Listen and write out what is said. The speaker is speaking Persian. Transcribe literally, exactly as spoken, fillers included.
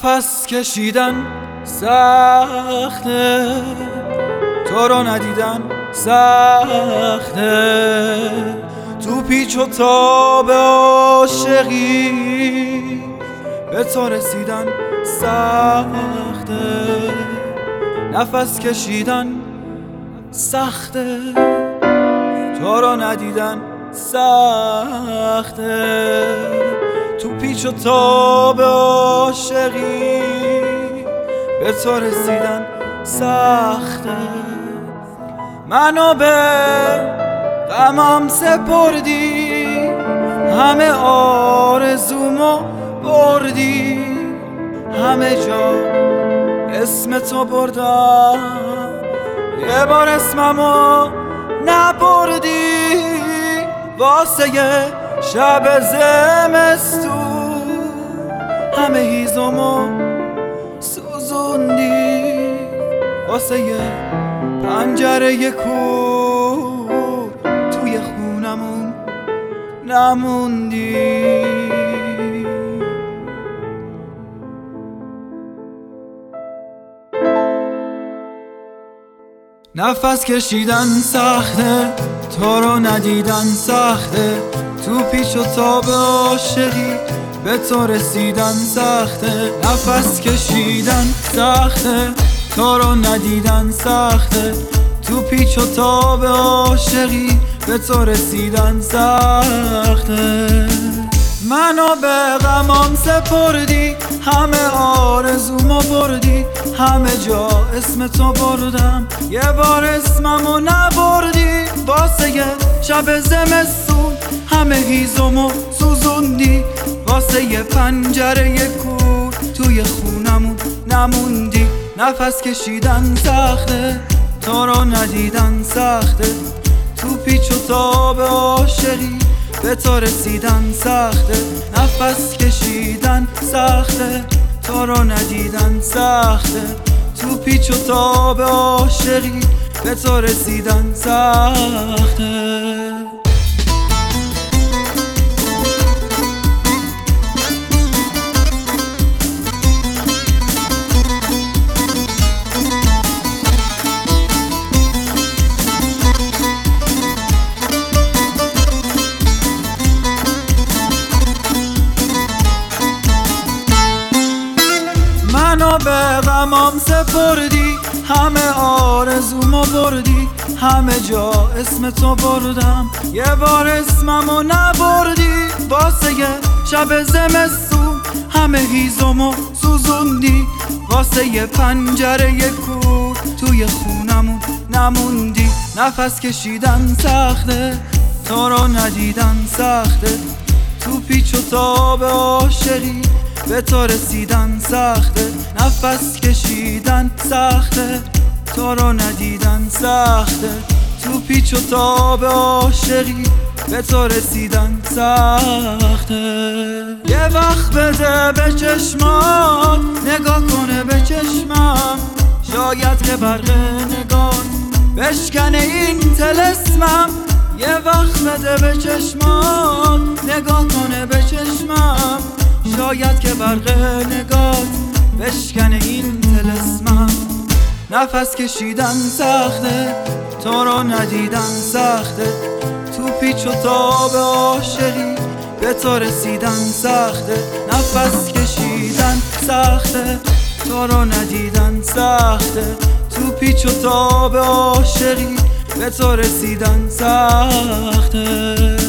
نفس کشیدن سخته، تو رو ندیدن سخته، تو پیچ و تاب عاشقی به تو رسیدن سخته. نفس کشیدن سخته، تو رو ندیدن سخته، تو پیچ و تاب عاشقی به تو رسیدن سخته. منو به غمم سپردی، همه آرزومو بردی، همه جا اسم تو بردم، یه بار اسممو نبردی. واسه یه شب زمستون همه هیزمو سوزوندی، واسه یه پنجره کور توی خونمون نموندی. نفس کشیدن سخته، تو رو ندیدن سخته، تو پیچ و تاب عاشقی به تو رسیدن سخته. نفس کشیدن سخته، تو رو ندیدن سخته، تو پیچ و تاب عاشقی به تو رسیدن سخته. منو به غمام سپردی، همه آرزومو بردی، همه جا اسم تو بردم، یه بار اسممو نبردی. واسه یه شب زمستون همه هیزمو سوزوندی، واسه یه پنجره کور توی خونمون نموندی. نفس کشیدن سخته، تو رو ندیدن سخته، تو پیچ و تاب عاشقی به تو رسیدن سخته. نفس کشیدن سخته، تو رو ندیدن سخته، تو پیچ و تاب عاشقی به تو رسیدن سخته. منو به غمام سپردی، همه آرزومو بردی، همه جا اسم تو بردم، یه بار اسممو نبردی. واسه یه شب زمستون همه هیزمو سوزوندی، واسه یه پنجره کور توی خونمون نموندی. نفس کشیدن سخته، تو رو ندیدن سخته، تو پیچ و تاب عاشقی به تو رسیدن سخته. نفس کشیدن سخته، تو رو ندیدن سخته، تو پیچ و تاب عاشقی به تو رسیدن سخته. یه وقت بده به چشمات، نگاه کنه به چشمم، شاید که برق نگاه بشکنه این طلسمم. یه وقت بده به چشمات، نگاه کنه به چشمم، شاید که برق نگاه بشکنه این طلسمم. نفس کشیدن سخته، تو رو ندیدن سخته، تو پیچ و تاب عاشقی به تو رسیدن سخته. نفس کشیدن سخته، تو رو ندیدن سخته، تو پیچ و تاب عاشقی به تو رسیدن سخته.